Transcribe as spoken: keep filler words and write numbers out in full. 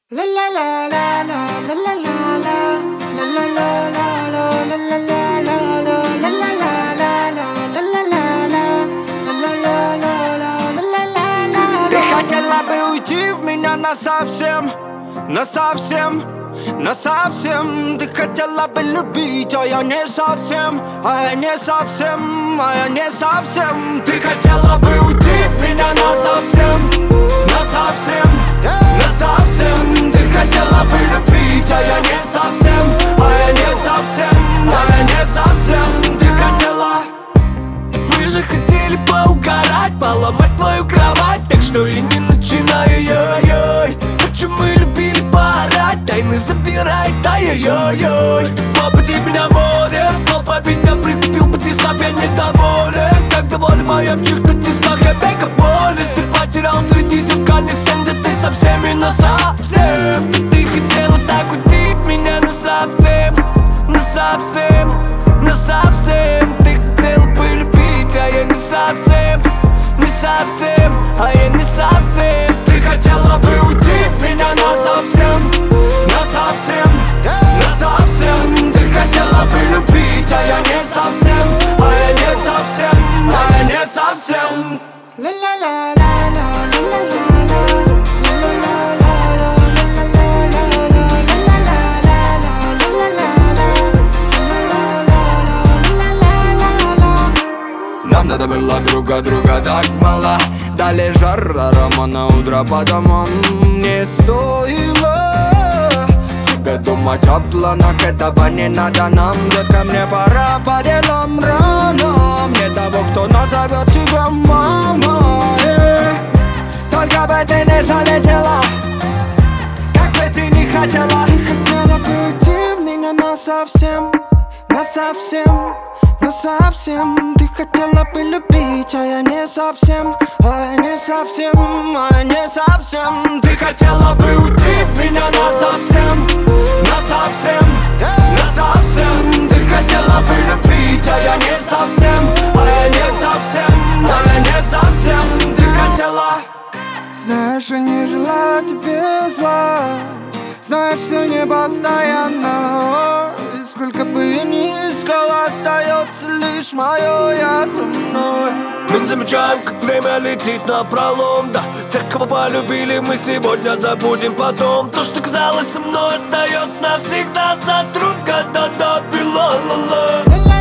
Ты хотела бы уйти в меня насовсем, насовсем, насовсем. Ты хотела бы любить, а я не совсем, а я не совсем, а я не совсем. Ты хотела бы уйти в меня насовсем, насовсем, насовсем. Ты хотела бы любить, а я не совсем, а я не совсем, а я не совсем. Ты хотела. Мы же хотели поугарать, поломать твою кровать, так что и не начинай, ой-ой. Почему мы любили поорать, тайны забирай, ай-яй-яй. По пути меня морем, снова видно прикупил потискав, я недоволен. Как доволен моим чихнуть тисках, я мегаполис. Ты потерял среди зеркальных стен, где ты со всеми насовсем. Ты хотела так уйти в меня насовсем, насовсем, насовсем. Ты хотела полюбить, а я не совсем, не совсем, а я не совсем. Ты хотела бы уйти в меня насовсем, насовсем, насовсем. Ты хотела бы любить, а я не совсем, а я не совсем, а я не совсем. Нам надо было друга друга так мало. Дали жар, арома на утро по домам. Не стоило тебе думать о планах, этого не надо нам. Детка, мне пора по делам рано. Мне того, кто назовет тебя мамой. Только бы ты не залетела, как бы ты не хотела. Ты хотела бы уйти в меня насовсем, насовсем, насовсем. Ты хотела бы любить, а я не совсем, а я не совсем, а я не совсем. Ты хотела бы уйти в меня насовсем, насовсем, насовсем. Ты хотела бы любить, а я не совсем, а я не совсем, а я не совсем. Ты хотела. Знаешь, я не желаю тебе зла. Знаешь, все не постоянно. И сколько бы я ни искал, остается лишь мое я со мной. Мы не замечаем, как время летит напролом, да. Тех, кого полюбили, мы сегодня забудем потом. То, что казалось со мной, остается навсегда. Сотрут года до пила-ла-ла.